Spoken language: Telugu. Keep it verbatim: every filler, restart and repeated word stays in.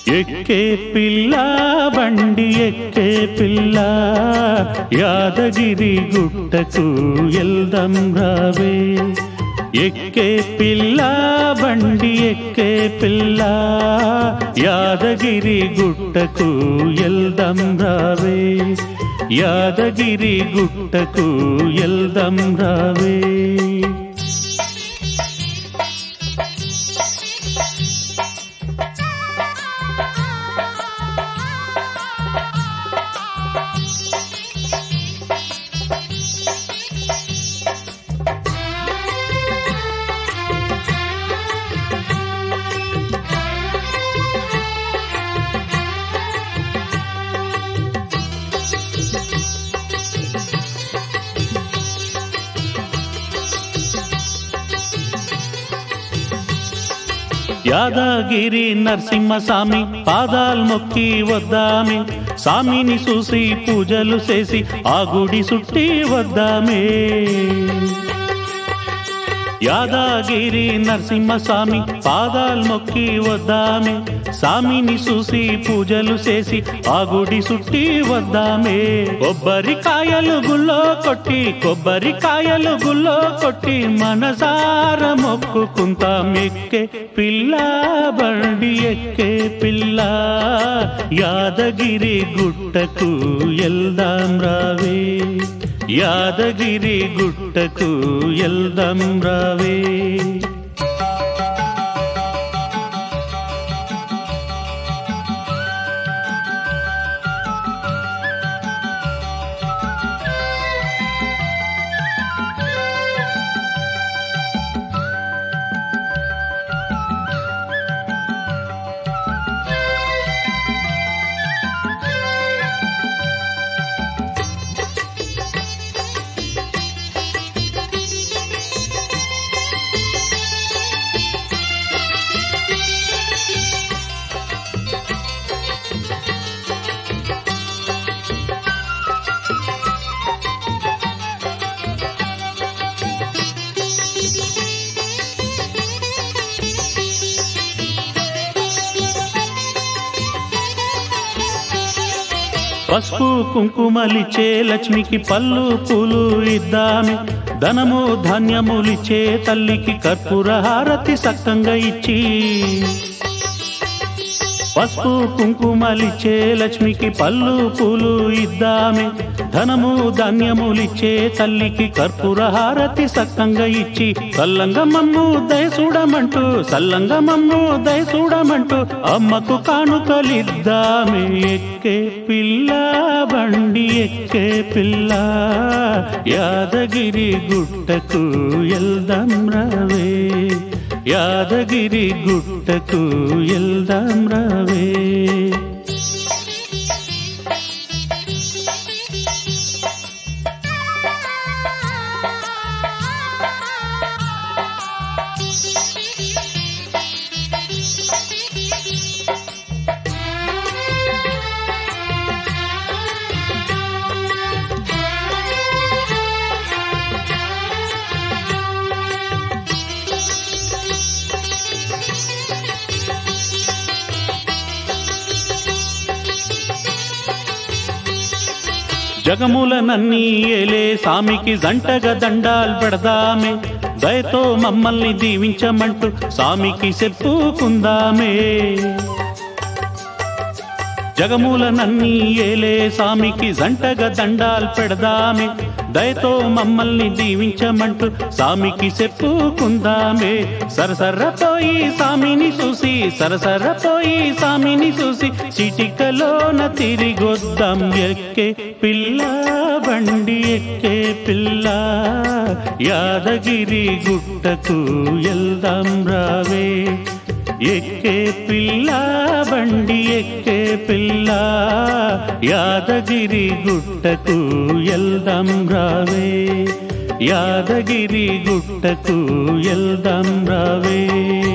ఎక్కే పిల్ల బండి ఎక్కే పిల్ల యాదగిరి గుట్టకు ఎల్దం రావే. ఎక్కే పిల్ల బండి ఎక్కే పిల్ల యాదగిరి గుట్టకు ఎల్దం రావే. యాదగిరి గుట్టకు ఎల్దం రావే. యాదగిరి నరసింహస్వామి పాదాలు మొక్కి వద్దామే. స్వామిని చూసి పూజలు చేసి ఆ గుడి సుట్టి వద్దామే. యాదగిరి నరసింహస్వామి పాదాలు మొక్కి వద్దామే. స్వామిని చూసి పూజలు చేసి ఆ గుడి సుట్టి వద్దామే. కొబ్బరికాయలు గుల్లో కొట్టి కొబ్బరికాయలు గుల్లో కొట్టి మనసార మొక్కుకుంటాం. ఎక్కే పిల్ల బండి ఎక్కే పిల్ల యాదగిరి గుట్టకు ఎల్దాం రావే. యాదగిరి గుట్టకు ఎల్దం రావే. పసుపు కుంకుమలిచ్చే లక్ష్మికి పళ్ళు పూలు ఇద్దామే. ధనము ధాన్యములిచ్చే తల్లికి కర్పూర హారతి సక్కంగా ఇచ్చి. పసుపు కుంకుమలిచ్చే లక్ష్మికి పళ్ళు పూలు ఇద్దామే. ధనము ధాన్యములిచ్చే తల్లికి కర్పూర హారతి సక్కంగా ఇచ్చి. సల్లంగమమ్ము దయసూడమంటూ సల్లంగమమ్ము దయసూడమంటూ అమ్మకు కానుకలిద్దామే. ఎక్కే పిల్ల బండి ఎక్కే పిల్ల యాదగిరి గుట్టకు ఎల్దం రావే. యాదగిరి గుట్టకు ఎల్దం రావే. జగములనన్నీ ఏలే స్వామికి జంటగా దండాలు పెడదామే. దయతో మమ్మల్ని దీవించమంటూ స్వామికి చెప్పుకుందామే. జగములనన్నీ ఏలే స్వామికి జంటగా దండాలు పెడదామే. దయతో మమ్మల్ని దీవించమంటూ స్వామికి చెప్పుకుందామే. సరసర్ర పోయి స్వామిని చూసి సరసర్ర పోయి స్వామిని చూసి చిటికలోన తిరిగొద్దాం. ఎక్కే పిల్ల బండి ఎక్కే పిల్ల యాదగిరి గుట్టకు ఎల్దాం రావే. ఎక్కే పిల్ల బండి ఎక్కే పిల్ల యాదగిరి గుట్టకు ఎల్దాం రావే. యాదగిరి గుట్టకు ఎల్దాం రావే.